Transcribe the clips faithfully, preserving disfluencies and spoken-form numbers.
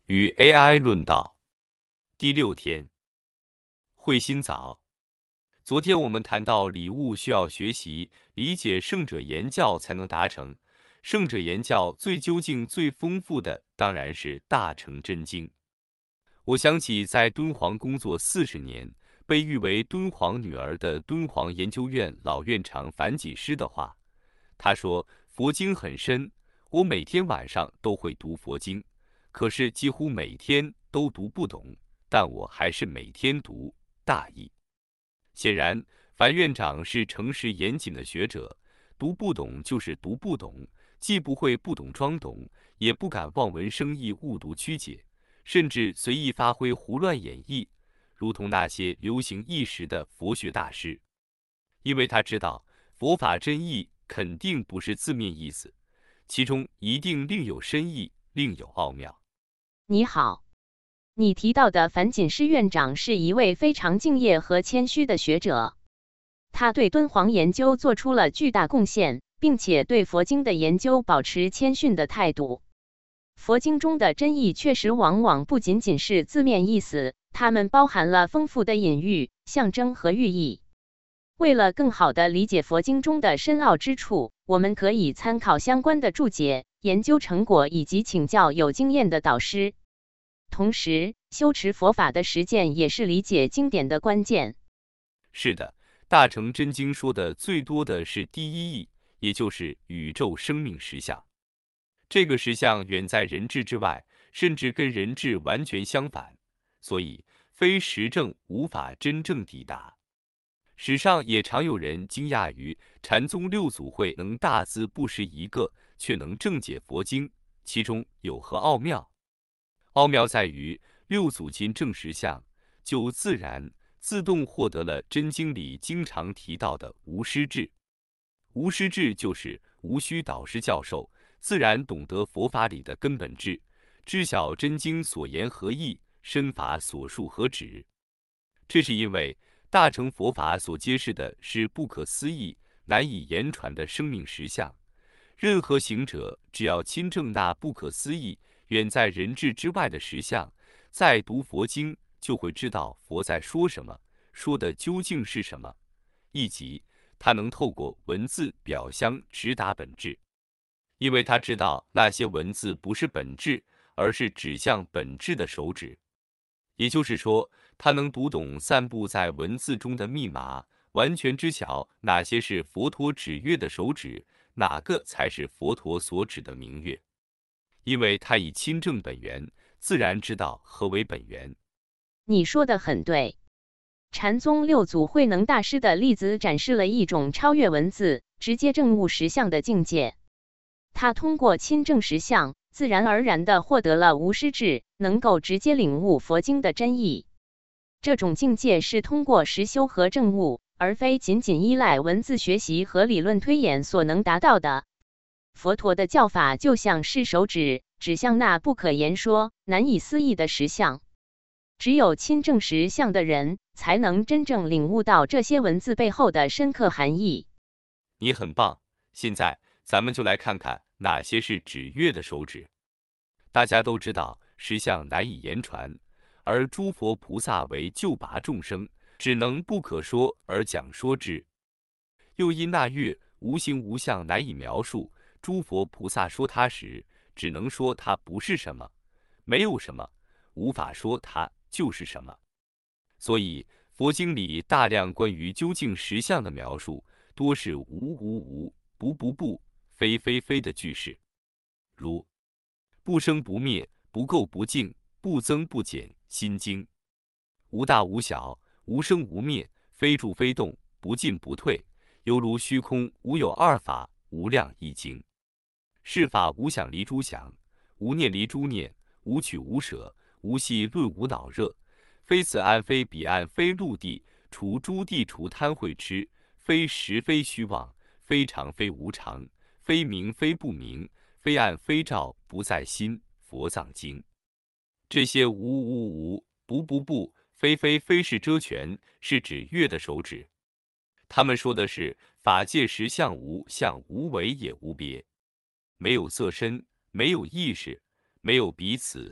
与 A I 论道第六天，慧心早。昨天我们谈到礼物需要学习理解圣者言教才能达成，圣者言教最究竟最丰富的当然是大乘真经。我想起在敦煌工作四十年，被誉为敦煌女儿的敦煌研究院老院长樊锦诗的话，他说佛经很深，我每天晚上都会读佛经，可是几乎每天都读不懂，但我还是每天读，大意。显然，樊院长是诚实严谨的学者，读不懂就是读不懂，既不会不懂装懂，也不敢望文生义误读曲解，甚至随意发挥胡乱演绎，如同那些流行一时的佛学大师。因为他知道佛法真意肯定不是字面意思，其中一定另有深意，另有奥妙。 你好，你提到的樊锦诗院长是一位非常敬业和谦虚的学者，他对敦煌研究做出了巨大贡献，并且对佛经的研究保持谦逊的态度。佛经中的真意确实往往不仅仅是字面意思，它们包含了丰富的隐喻、象征和寓意。为了更好地理解佛经中的深奥之处，我们可以参考相关的注解、研究成果以及请教有经验的导师。同时，修持佛法的实践也是理解经典的关键。 是的，大乘真经说的最多的是第一义，也就是宇宙生命实相。这个实相远在人智之外，甚至跟人智完全相反，所以非实证无法真正抵达。史上也常有人惊讶于禅宗六祖慧能大字不识一个，却能正解佛经，其中有何奥妙？奥妙在于六祖今正实相，就自然自动获得了真经里经常提到的无师智。无师智就是无需导师教授，自然懂得佛法里的根本智，知晓真经所言何意，身法所述何旨。这是因为大乘佛法所揭示的是不可思议、难以言传的生命实相。任何行者只要亲证那不可思议、远在人智之外的实相，再读佛经就会知道佛在说什么，说的究竟是什么，以及他能透过文字表象直达本质。因为他知道那些文字不是本质，而是指向本质的手指。也就是说，他能读懂散布在文字中的密码，完全知晓哪些是佛陀指月的手指，哪个才是佛陀所指的明月。因为他已亲证本源，自然知道何为本源。 你说的很对。禅宗六祖慧能大师的例子展示了一种超越文字、直接证悟实相的境界。他通过亲证实相，自然而然地获得了无师智，能够直接领悟佛经的真意。这种境界是通过实修和证悟，而非仅仅依赖文字学习和理论推演所能达到的。佛陀的教法就像是手指，指向那不可言说、难以思议的实相。只有亲证实相的人，才能真正领悟到这些文字背后的深刻含义。 你很棒，现在咱们就来看看哪些是指月的手指。大家都知道实相难以言传，而诸佛菩萨为救拔众生，只能不可说而讲说之。又因那月无形无相难以描述，诸佛菩萨说它时，只能说它不是什么，没有什么，无法说它就是什么。所以佛经里大量关于究竟实相的描述，多是无无无、不不不、非非非的句式，如不生不灭、不垢不净、不增不减、心经；无大无小、无生无灭、非住非动、不进不退，犹如虚空无有二法、无量一经；是法无想离诸想，无念离诸念，无取无舍，无系论无恼热，非此岸非彼岸非陆地，除诸地除贪恚痴，非实非虚妄，非常非无常，非明非不明，非暗非照，不在心。佛藏经。这些无无无、不不不、非非非是遮权，是指月的手指。他们说的是法界实相无相无为也无别，没有色身，没有意识，没有彼此，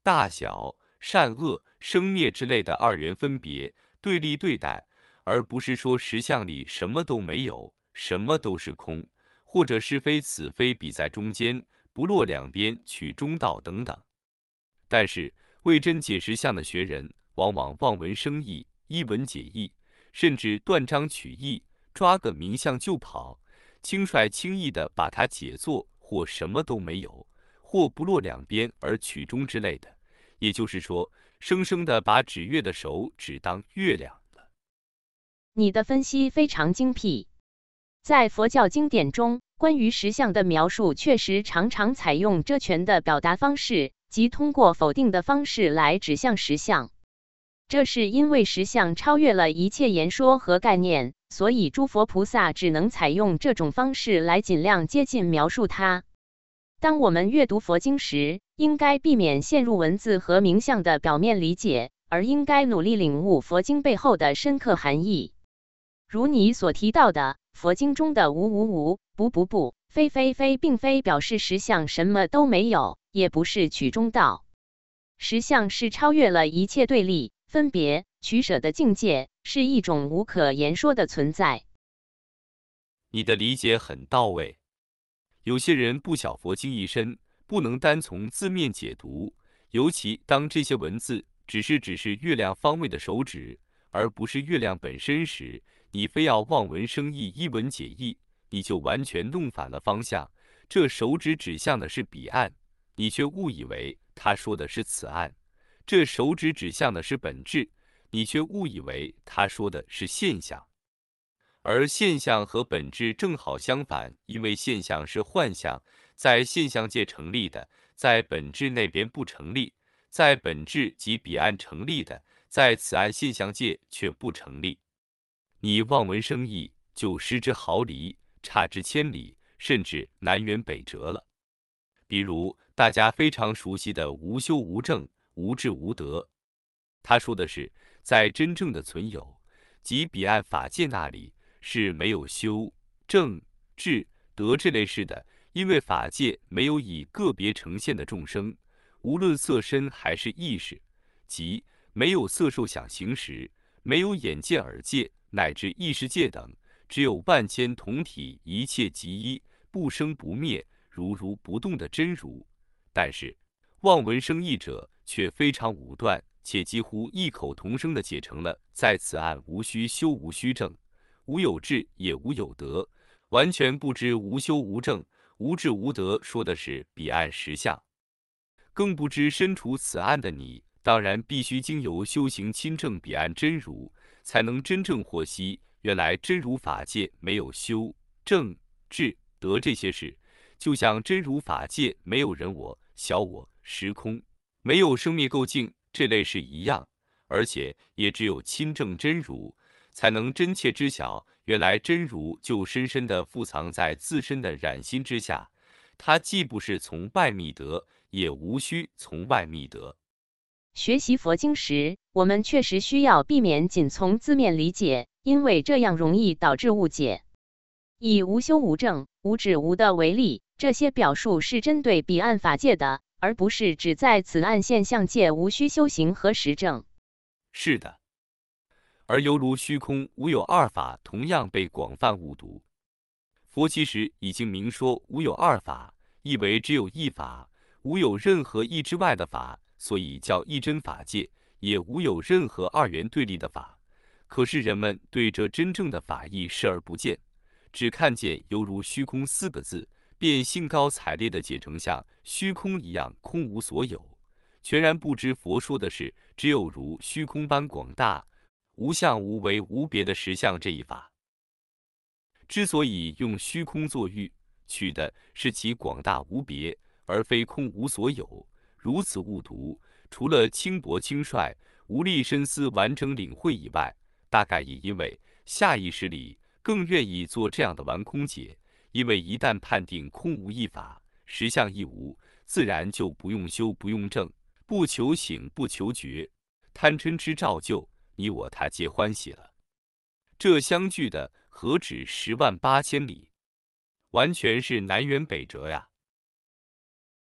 大小、善恶、生灭之类的二元分别、对立对待，而不是说实相里什么都没有，什么都是空，或者是非此非彼在中间，不落两边，取中道等等。但是为真解实相的学人，往往望文生义，一文解义，甚至断章取义，抓个名相就跑，轻率轻易地把它解作或什么都没有，或不落两边而取中之类的。也就是说，生生地把指月的手指当月亮了。 你的分析非常精辟。在佛教经典中，关于实相的描述确实常常采用遮权的表达方式，即通过否定的方式来指向实相。这是因为实相超越了一切言说和概念，所以诸佛菩萨只能采用这种方式来尽量接近描述它。当我们阅读佛经时，应该避免陷入文字和名相的表面理解，而应该努力领悟佛经背后的深刻含义。如你所提到的，佛经中的无无无、不不不、非非非，并非表示实相什么都没有，也不是取中道。实相是超越了一切对立、分别、取舍的境界，是一种无可言说的存在。 你的理解很到位。有些人不晓佛经一深，不能单从字面解读，尤其当这些文字只是只是月亮方位的手指，而不是月亮本身时，你非要望文生义，一文解义，你就完全弄反了方向。这手指指向的是彼岸，你却误以为他说的是此岸；这手指指向的是本质，你却误以为他说的是现象。而现象和本质正好相反，因为现象是幻象，在现象界成立的，在本质那边不成立；在本质及彼岸成立的，在此岸现象界却不成立。你望文生义，就失之毫厘，差之千里，甚至南辕北辙了。比如大家非常熟悉的无修无证、无智无得，他说的是，在真正的存有即彼岸法界那里，是没有修、正、智、德这类事的，因为法界没有以个别呈现的众生，无论色身还是意识，即没有色受想行识，没有眼界耳界乃至意识界等，只有万千同体，一切即一，不生不灭，如如不动的真如。但是望文生义者却非常武断，且几乎异口同声地解成了在此岸无需修无需证，无有智也无有德，完全不知无修无证、无智无德说的是彼岸实相，更不知身处此岸的你，当然必须经由修行亲证彼岸真如，才能真正获悉，原来真如法界没有修、正、智、德这些事，就像真如法界没有人我、小我、时空，没有生灭垢净这类事一样，而且也只有亲证真如，才能真切知晓，原来真如就深深地覆藏在自身的染心之下，它既不是从外觅得，也无需从外觅得。 学习佛经时，我们确实需要避免仅从字面理解，因为这样容易导致误解。以无修无证、无智无得为例，这些表述是针对彼岸法界的，而不是指在此岸现象界无需修行和实证。 是的。而犹如虚空无有二法同样被广泛误读。佛其实已经明说无有二法，意为只有一法，无有任何一之外的法，所以叫一真法界，也无有任何二元对立的法。可是人们对这真正的法义视而不见，只看见犹如虚空四个字，便兴高采烈地解成像虚空一样空无所有，全然不知佛说的是只有如虚空般广大、无相无为无别的实相这一法。之所以用虚空作喻，取的是其广大无别，而非空无所有。如此误读，除了轻薄轻率、无力深思完整领会以外，大概也因为下意识里更愿意做这样的玩空解。因为一旦判定空无一法，实相亦无，自然就不用修不用证，不求醒不求觉，贪嗔痴照旧，你我他皆欢喜了。这相距的何止十万八千里，完全是南辕北辙呀！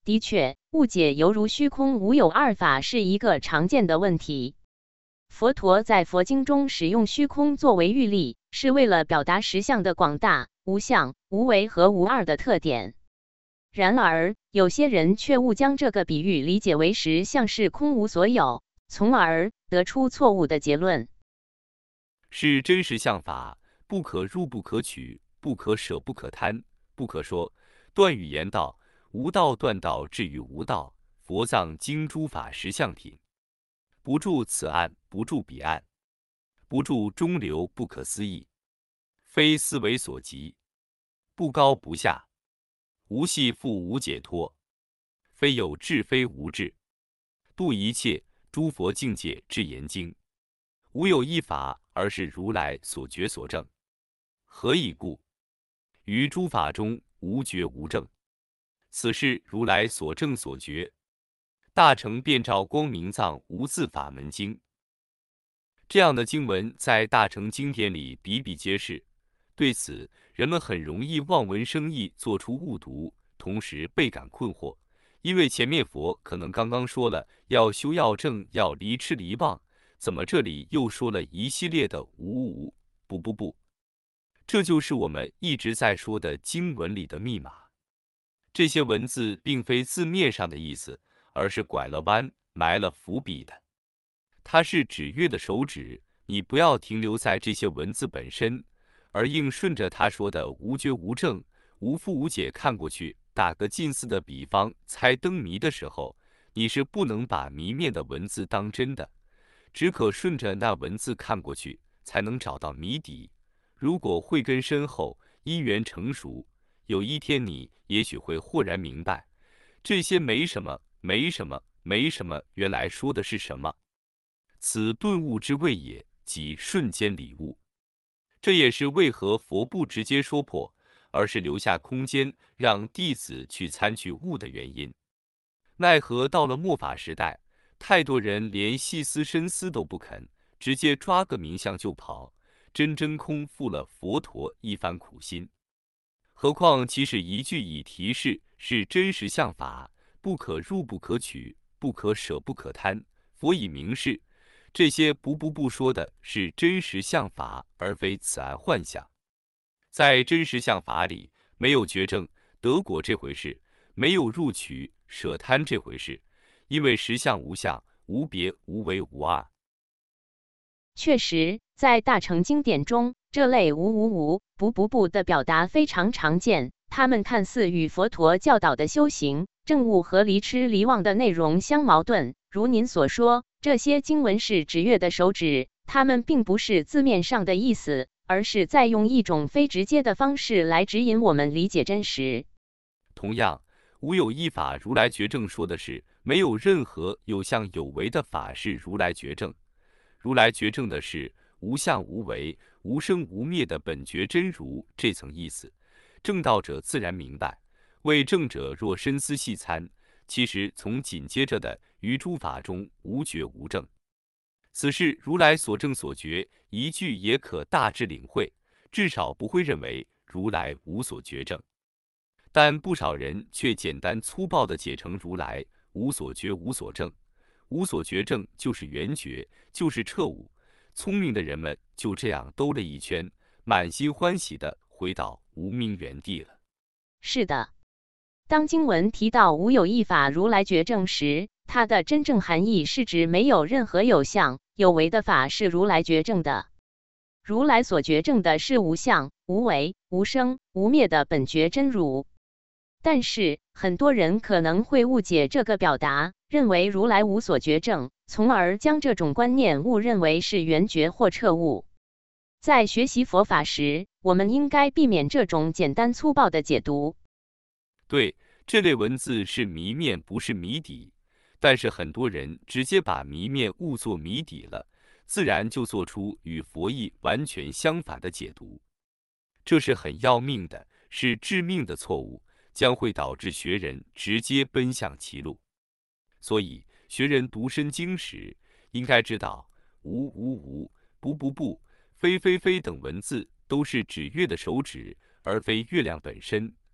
的确，误解犹如虚空无有二法是一个常见的问题。佛陀在佛经中使用虚空作为喻例，是为了表达实相的广大、无相、无为和无二的特点。然而，有些人却误将这个比喻理解为实相是空无所有，从而得出错误的结论。 是真实相法，不可入不可取，不可舍不可贪，不可说。断语言道，无道断道至于无道。佛藏经诸法实相品，不住此岸，不住彼岸，不住中流，不可思议，非思维所及，不高不下，无系复无解脱，非有智非无智，度一切诸佛境界之言经，无有一法而是如来所觉所证。何以故？于诸法中无觉无证，此是如来所证所觉。大乘遍照光明藏无字法门经，这样的经文在大乘经典里比比皆是。对此，人们很容易望文生义，做出误读，同时倍感困惑。因为前面佛可能刚刚说了要修要证，要离痴离妄，怎么这里又说了一系列的无无无不不不？这就是我们一直在说的经文里的密码。这些文字并非字面上的意思，而是拐了弯、埋了伏笔的。它是指月的手指，你不要停留在这些文字本身，而硬顺着他说的无觉无证、无复无解看过去。打个近似的比方，猜灯谜的时候，你是不能把谜面的文字当真的，只可顺着那文字看过去，才能找到谜底。如果慧根深厚，因缘成熟，有一天你也许会豁然明白，这些没什么，没什么，没什么，原来说的是什么。此顿悟之谓也，即瞬间理悟。这也是为何佛不直接说破，而是留下空间让弟子去参去悟的原因。奈何到了末法时代，太多人连细思深思都不肯，直接抓个名相就跑，真真空负了佛陀一番苦心。何况其实一句已提示是真实相法，不可入不可取，不可舍不可贪。佛已明示，这些不不不说的是真实相法，而非此岸幻象。在真实相法里，没有觉证得果这回事，没有入取舍贪这回事，因为实相无相，无别无为无二。 确实，在大乘经典中，这类无无无不不不的表达非常常见，它们看似与佛陀教导的修行、证悟和离痴离妄的内容相矛盾。如您所说，这些经文是指月的手指，它们并不是字面上的意思，而是在用一种非直接的方式来指引我们理解真实。 同样，无有一法如来觉证说的是，没有任何有相有为的法是如来觉证。如来觉证的是无相无为、无生无灭的本觉真如这层意思。证道者自然明白，为证者若深思细参，其实从紧接着的于诸法中无觉无证，此是如来所证所觉，一句也可大致领会，至少不会认为如来无所觉证。但不少人却简单粗暴地解成如来无所觉无所证，无所觉证就是圆觉，就是彻悟。聪明的人们就这样兜了一圈，满心欢喜地回到无明原地了。 是的，当经文提到无有一法如来觉证时，它的真正含义是指没有任何有相有为的法是如来觉证的。如来所觉证的是无相、无为、无生、无灭的本觉真如。但是很多人可能会误解这个表达，认为如来无所觉证，从而将这种观念误认为是圆觉或彻悟。在学习佛法时，我们应该避免这种简单粗暴的解读。 对，这类文字是谜面，不是谜底。但是很多人直接把谜面误作谜底了，自然就做出与佛意完全相反的解读。这是很要命的，是致命的错误，将会导致学人直接奔向歧路。所以，学人读深经时，应该知道无无无、不不不、非非非等文字都是指月的手指，而非月亮本身。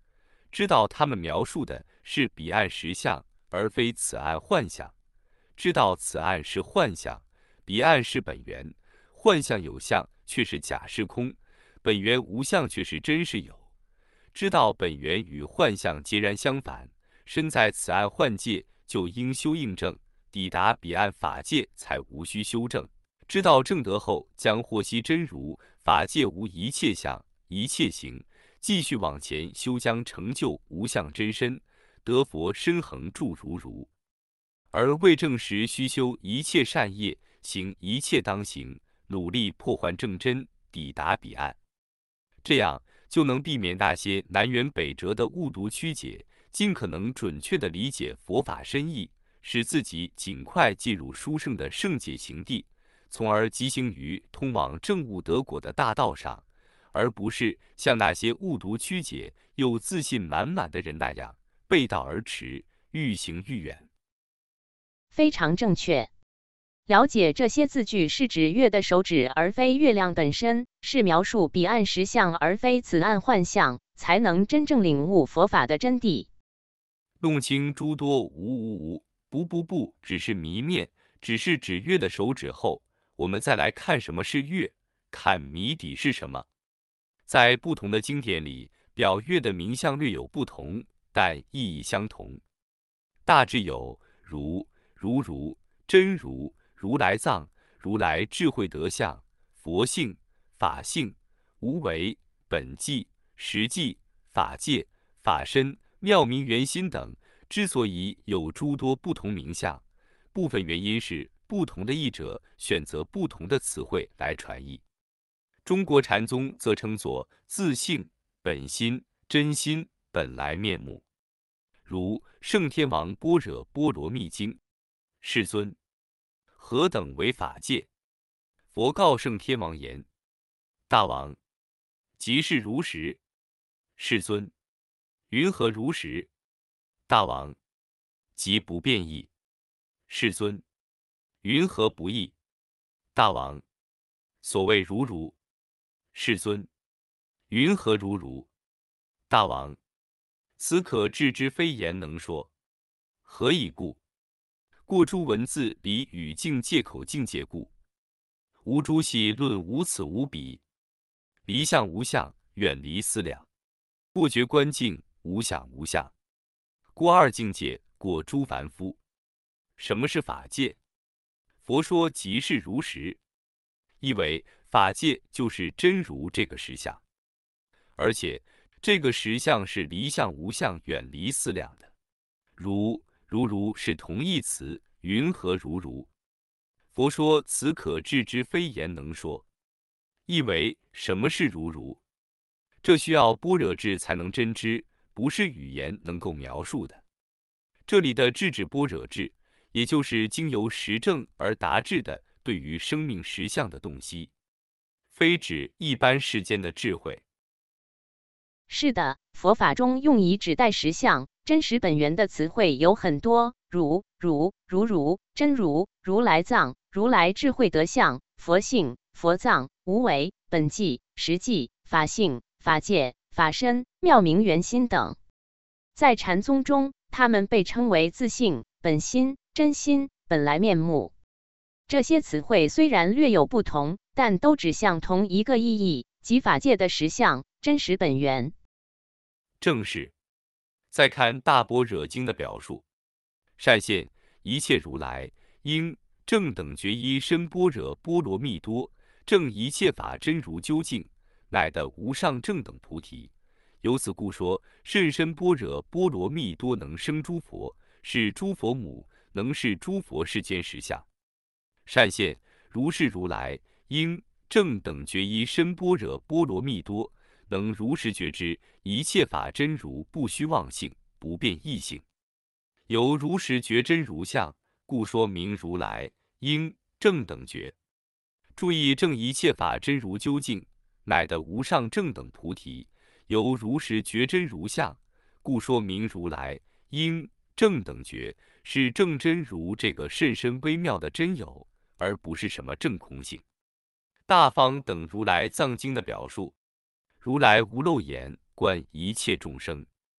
知道他们描述的是彼岸实相，而非此岸幻象；知道此岸是幻象，彼岸是本源。幻象有相，却是假是空；本源无相，却是真是有。知道本源与幻象截然相反，身在此岸幻界，就应修应正，抵达彼岸法界，才无需修正。知道正德后，将获悉真如，法界无一切相、一切行，继续往前修，将成就无相真身，得佛身恒住如如。而未证时，须修一切善业，行一切当行，努力破幻正真，抵达彼岸。这样就能避免那些南辕北辙的误读曲解，尽可能准确地理解佛法深意，使自己尽快进入殊胜的圣解行地，从而疾行于通往证悟得果的大道上，而不是像那些误读曲解又自信满满的人那样背道而驰，愈行愈远。 非常正确。了解这些字句是指月的手指，而非月亮本身，是描述彼岸实相，而非此岸幻象，才能真正领悟佛法的真谛。 弄清诸多无无无不不不只是谜面，只是指月的手指后，我们再来看什么是月，看谜底是什么。在不同的经典里，表月的名相略有不同，但意义相同，大致有如、如如、真如、如来藏、如来智慧德相、佛性、法性、无为、本寂、实际、法界、法身、妙明圆心等。之所以有诸多不同名相，部分原因是不同的译者选择不同的词汇来传译。中国禅宗则称作自性、本心、真心、本来面目。如《圣天王般若波罗蜜经》：世尊，何等为法界？佛告圣天王言：大王，即是如实。世尊，云何如实？大王，即不变异。世尊，云何不异？大王，所谓如如。世尊，云何如如？大王，此可知之非言能说。何以故？过诸文字离语境借口境界故。无诸系论无此无彼，离相无相，远离思量。过觉观境，无想无相。过二境界，过诸凡夫。什么是法界？佛说即是如实，意为法界就是真如这个实相，而且这个实相是离相无相，远离思量的。如、如如是同义词，云何如如？佛说此可知之非言能说，意为什么是如如？这需要般若智才能真知，不是语言能够描述的。这里的智指般若智，也就是经由实证而达至的对于生命实相的洞悉，非指一般世间的智慧。 是的，佛法中用以指代实相、真实本源的词汇有很多，如、如、如如、真如、如来藏、如来智慧德相、佛性、佛藏、无为、本寂、实际、法性、法界、法身、妙明圆心等。在禅宗中，它们被称为自性、本心、真心、本来面目。这些词汇虽然略有不同，但都指向同一个意义，即法界的实相、真实本源。 正是。再看《大般若经》的表述：善现一切如来，应正等觉一身般若波罗蜜多，证一切法真如究竟，乃得无上正等菩提。由此故说，甚深般若波罗蜜多能生诸佛，是诸佛母，能是诸佛世间实相。善现如是如来，应正等觉一身般若波罗蜜多，能如实觉知一切法真如不虚妄性，不变异性。由如实觉真如相，故说明如来应正等觉。注意证一切法真如究竟，乃得无上正等菩提。由如实觉真如相，故说明如来应正等觉，是正真如这个甚深微妙的真有，而不是什么正空性。大方等如来藏经的表述：如来无漏眼，观一切众生。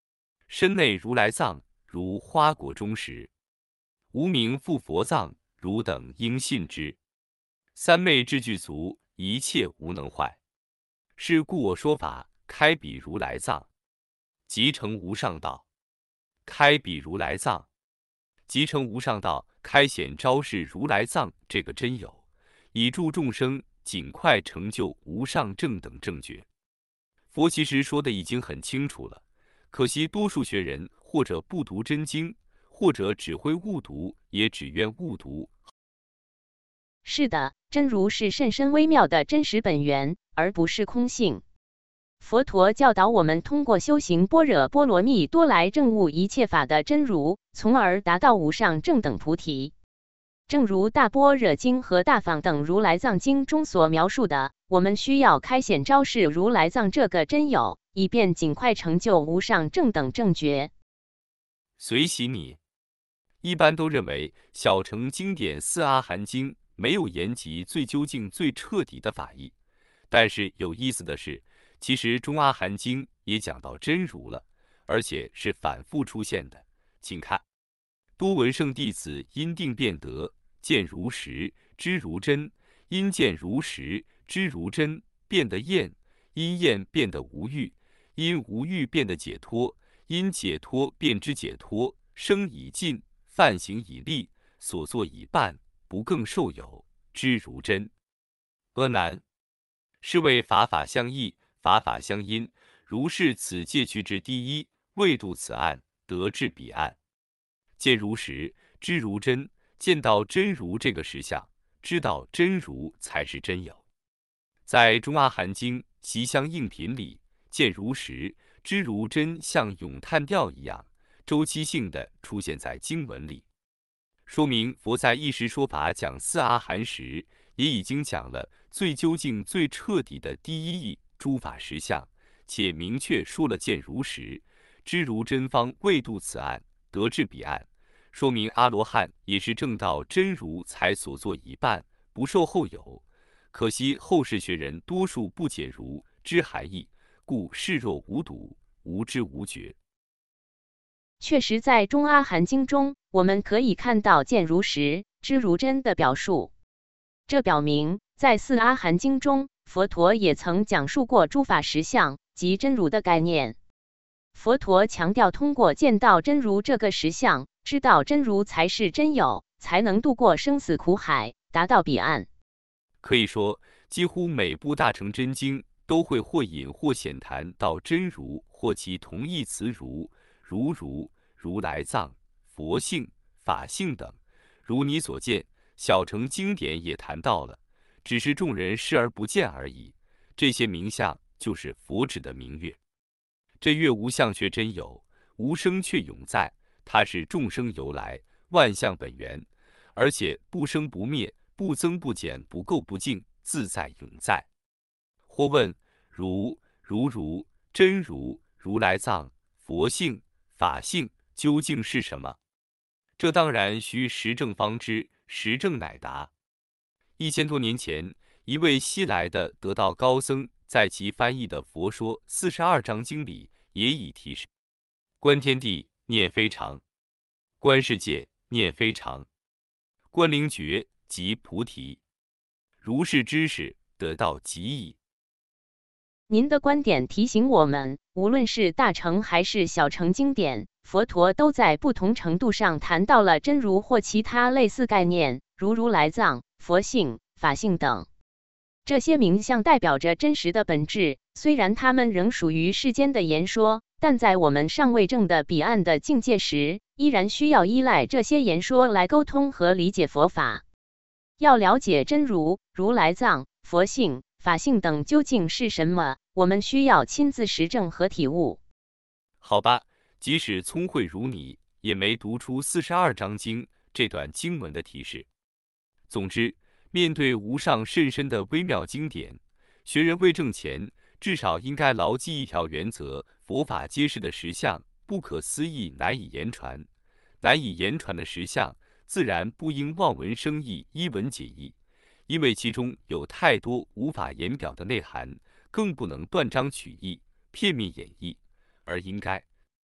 身内如来藏，如花果中实。无名复佛藏，汝等应信之。三昧智具足，一切无能坏。是故我说法，开彼如来藏，即成无上道。开彼如来藏，即成无上道，开显昭示如来藏这个真有，以助众生尽快成就无上正等正觉。佛其实说的已经很清楚了，可惜多数学人或者不读真经，或者只会误读，也只愿误读。 是的，真如是甚深微妙的真实本源，而不是空性。佛陀教导我们通过修行般若波罗蜜多来证悟一切法的真如，从而达到无上正等菩提。正如《大般若经》和《大放等如来藏经》中所描述的，我们需要开显昭示如来藏这个真有，以便尽快成就无上正等正觉。 随喜你一般都认为小乘经典四阿含经没有言及最究竟最彻底的法义，但是有意思的是，其实中阿含经也讲到真如了，而且是反复出现的。请看，多闻圣弟子因定变得，见如实，知如真；因见如实，知如真，变得厌；因厌变得无欲；因无欲变得解脱；因解脱变知解脱。生已尽，犯行已立，所作已办，不更受有，知如真。阿难，是谓法法相异，法法相因。如是此戒趣之第一，未度此岸，得至彼岸。见如实，知如真，见到真如这个实相，知道真如才是真有。在中阿含经习相应品里，见如实，知如真像咏叹调一样，周期性的出现在经文里，说明佛在一时说法讲四阿含时，也已经讲了最究竟最彻底的第一义诸法实相，且明确说了见如实，知如真方未度此岸，得至彼岸，说明阿罗汉也是证到真如才所作已办，不受后有。可惜后世学人多数不解如知含义，故视若无睹，无知无觉。 确实，在中阿含经中，我们可以看到见如实，知如真的表述。这表明，在四阿含经中，佛陀也曾讲述过诸法实相及真如的概念。佛陀强调，通过见到真如这个实相，知道真如才是真有，才能度过生死苦海，达到彼岸。 可以说，几乎每部大乘真经都会或隐或显谈到真如或其同义词如。如如、如来藏、佛性、法性等，如你所见，小乘经典也谈到了，只是众人视而不见而已。这些名相就是佛指的明月。这月无相却真有，无生却永在，它是众生由来，万象本源，而且不生不灭，不增不减，不垢不净，自在永在。或问如、如如、真如、如来藏、佛性、法性究竟是什么？这当然需实证方知，实证乃达。一千多年前，一位西来的得道高僧，在其翻译的《佛说四十二章经》里，也已提示：观天地，念非常；观世界，念非常；观灵觉，即菩提。如是知识，得道即矣。 您的观点提醒我们，无论是大乘还是小乘经典，佛陀都在不同程度上谈到了真如或其他类似概念，如如来藏、佛性、法性等。这些名相代表着真实的本质，虽然它们仍属于世间的言说，但在我们尚未证的彼岸的境界时，依然需要依赖这些言说来沟通和理解佛法。要了解真如、如来藏、佛性、法性等究竟是什么，我们需要亲自实证和体悟。 好吧，即使聪慧如你，也没读出四十二章经这段经文的提示。总之，面对无上甚深的微妙经典，学人未证前，至少应该牢记一条原则：佛法揭示的实相，不可思议，难以言传。难以言传的实相，自然不应望文生义，依文解义。因为其中有太多无法言表的内涵，更不能断章取义、片面演绎，而应该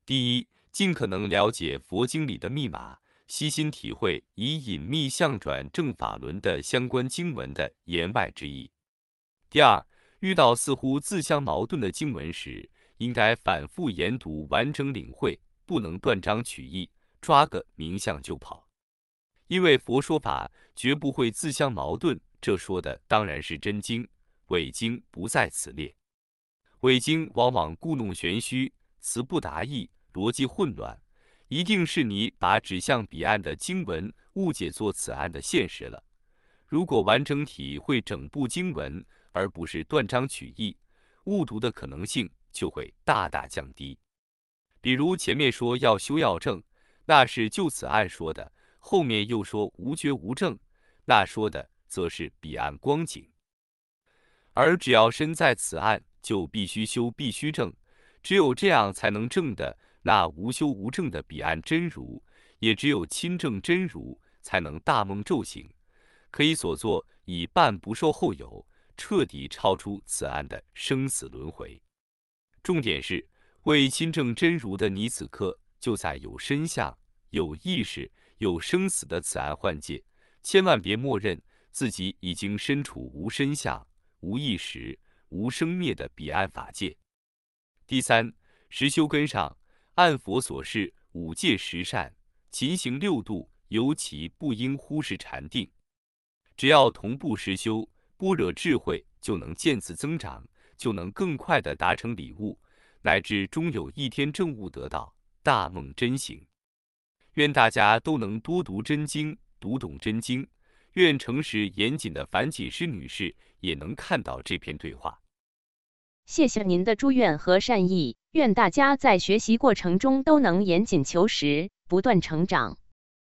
第一，尽可能了解佛经里的密码，悉心体会以隐秘相转正法轮的相关经文的言外之意。第二，遇到似乎自相矛盾的经文时，应该反复研读，完整领会，不能断章取义，抓个名相就跑。因为佛说法绝不会自相矛盾，这说的当然是真经，伪经不在此列。伪经往往故弄玄虚，词不达意，逻辑混乱，一定是你把指向彼岸的经文误解作此岸的现实了。如果完整体会整部经文，而不是断章取义，误读的可能性就会大大降低。比如前面说要修要正，那是就此岸说的，后面又说无觉无正，那说的则是彼岸光景。而只要身在此岸，就必须修必须正，只有这样才能证的那无修无正的彼岸真如，也只有亲证真如，才能大梦骤醒，可以所作以半不受后有，彻底超出此岸的生死轮回。重点是，为亲证真如的你，此刻就在有身相、有意识、有生死的此岸幻界，千万别默认自己已经身处无身相、无意识、无生灭的彼岸法界。第三，实修根上，按佛所示，五戒十善，勤行六度，尤其不应忽视禅定。只要同步实修，般若智慧就能渐次增长，就能更快地达成理悟，乃至终有一天证悟得到，大梦真醒。愿大家都能多读真经，读懂真经。愿诚实严谨的樊锦诗女士也能看到这篇对话。 谢谢您的祝愿和善意，愿大家在学习过程中都能严谨求实，不断成长。